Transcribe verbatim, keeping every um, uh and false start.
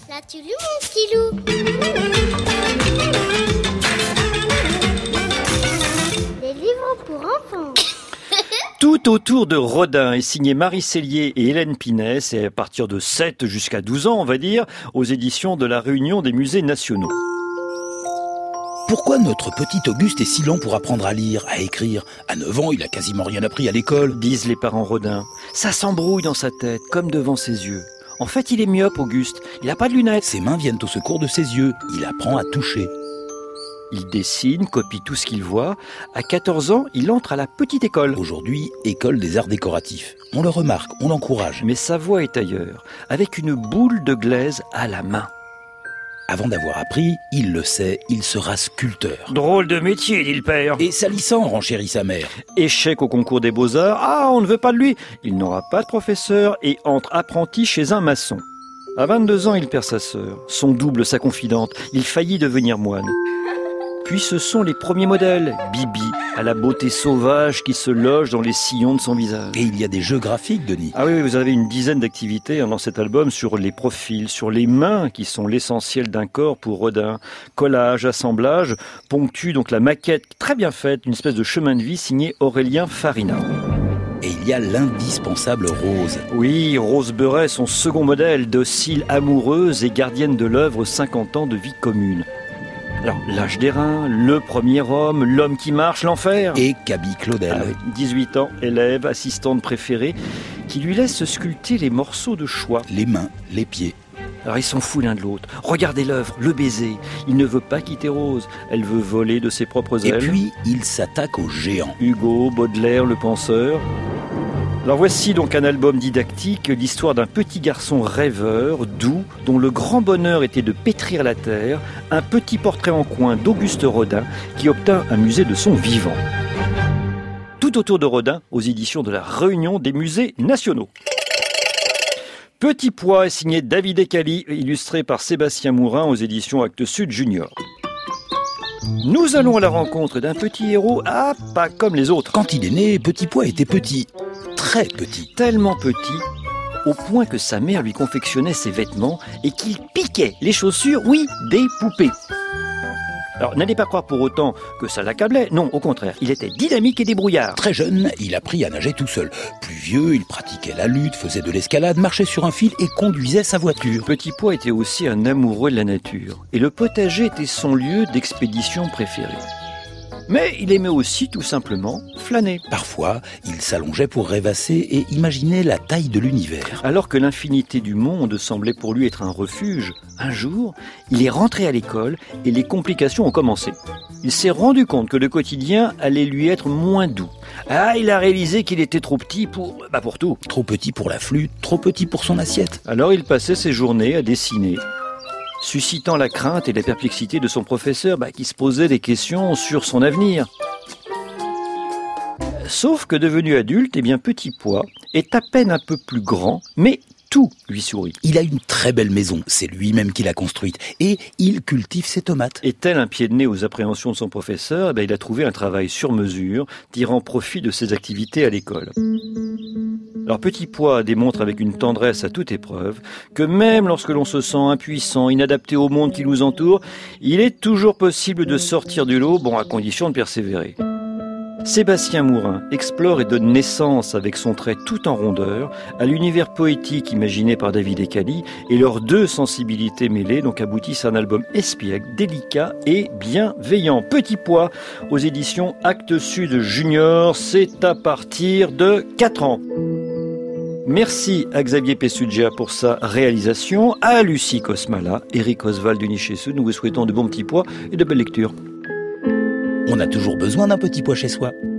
L'as-tu lu, mon petit loup? Des livres pour enfants. Tout autour de Rodin est signé Marie Cellier et Hélène Pinès, et à partir de sept jusqu'à douze ans, on va dire, aux éditions de la Réunion des musées nationaux. Pourquoi notre petit Auguste est si lent pour apprendre à lire, à écrire? À neuf ans, il a quasiment rien appris à l'école, disent les parents Rodin. Ça s'embrouille dans sa tête, comme devant ses yeux. En fait, il est myope, Auguste. Il n'a pas de lunettes. Ses mains viennent au secours de ses yeux. Il apprend à toucher. Il dessine, copie tout ce qu'il voit. À quatorze ans, il entre à la petite école. Aujourd'hui, école des arts décoratifs. On le remarque, on l'encourage. Mais sa voix est ailleurs, avec une boule de glaise à la main. Avant d'avoir appris, il le sait, il sera sculpteur. Drôle de métier, dit le père. Et salissant, renchérit sa mère. Échec au concours des beaux-arts. Ah, on ne veut pas de lui. Il n'aura pas de professeur et entre apprenti chez un maçon. À vingt-deux ans, il perd sa sœur, son double, sa confidente. Il faillit devenir moine. Puis ce sont les premiers modèles, Bibi, à la beauté sauvage qui se loge dans les sillons de son visage. Et il y a des jeux graphiques, Denis. Ah oui, vous avez une dizaine d'activités dans cet album sur les profils, sur les mains qui sont l'essentiel d'un corps pour Rodin. Collage, assemblage, ponctue donc la maquette très bien faite, une espèce de chemin de vie signé Aurélien Farina. Et il y a l'indispensable Rose. Oui, Rose Beuret, son second modèle, docile, amoureuse et gardienne de l'œuvre cinquante ans de vie commune. Alors, l'âge des reins, le premier homme, l'homme qui marche, l'enfer. Et Kaby Claudel. Ah oui, dix-huit ans, élève, assistante préférée, qui lui laisse sculpter les morceaux de choix. Les mains, les pieds. Alors ils sont fous l'un de l'autre. Regardez l'œuvre, le baiser. Il ne veut pas quitter Rose. Elle veut voler de ses propres ailes. Et puis, il s'attaque aux géants. Hugo, Baudelaire, le penseur. Alors voici donc un album didactique, l'histoire d'un petit garçon rêveur, doux, dont le grand bonheur était de pétrir la terre, un petit portrait en coin d'Auguste Rodin qui obtint un musée de son vivant. Tout autour de Rodin, aux éditions de la Réunion des musées nationaux. Petit Pois est signé David Ecali, illustré par Sébastien Mourin aux éditions Actes Sud Junior. Nous allons à la rencontre d'un petit héros, ah, pas comme les autres. Quand il est né, Petit Pois était petit. Très petit. Tellement petit, au point que sa mère lui confectionnait ses vêtements et qu'il piquait les chaussures, oui, des poupées. Alors, n'allez pas croire pour autant que ça l'accablait. Non, au contraire, il était dynamique et débrouillard. Très jeune, il apprit à nager tout seul. Plus vieux, il pratiquait la lutte, faisait de l'escalade, marchait sur un fil et conduisait sa voiture. Petit Pois était aussi un amoureux de la nature. Et le potager était son lieu d'expédition préféré. Mais il aimait aussi tout simplement flâner. Parfois, il s'allongeait pour rêvasser et imaginer la taille de l'univers. Alors que l'infinité du monde semblait pour lui être un refuge, un jour, il est rentré à l'école et les complications ont commencé. Il s'est rendu compte que le quotidien allait lui être moins doux. Ah, il a réalisé qu'il était trop petit pour, bah pour tout. Trop petit pour la flûte, trop petit pour son assiette. Alors il passait ses journées à dessiner, suscitant la crainte et la perplexité de son professeur bah, qui se posait des questions sur son avenir. Sauf que devenu adulte, eh bien Petit Pois est à peine un peu plus grand, mais tout lui sourit. Il a une très belle maison, c'est lui-même qui l'a construite, et il cultive ses tomates. Et tel un pied de nez aux appréhensions de son professeur, eh bien, il a trouvé un travail sur mesure, tirant profit de ses activités à l'école. Alors Petit Pois démontre avec une tendresse à toute épreuve que même lorsque l'on se sent impuissant, inadapté au monde qui nous entoure, il est toujours possible de sortir du lot, bon à condition de persévérer. Sébastien Mourin explore et donne naissance avec son trait tout en rondeur à l'univers poétique imaginé par David Ecali et leurs deux sensibilités mêlées donc aboutissent à un album espiègle, délicat et bienveillant. Petit Pois aux éditions Actes Sud Junior, c'est à partir de quatre ans. Merci à Xavier Pessugia pour sa réalisation, à Lucie Cosmala, Eric Oswald du Nichessou. Nous vous souhaitons de bons petits pois et de belles lectures. On a toujours besoin d'un petit pois chez soi.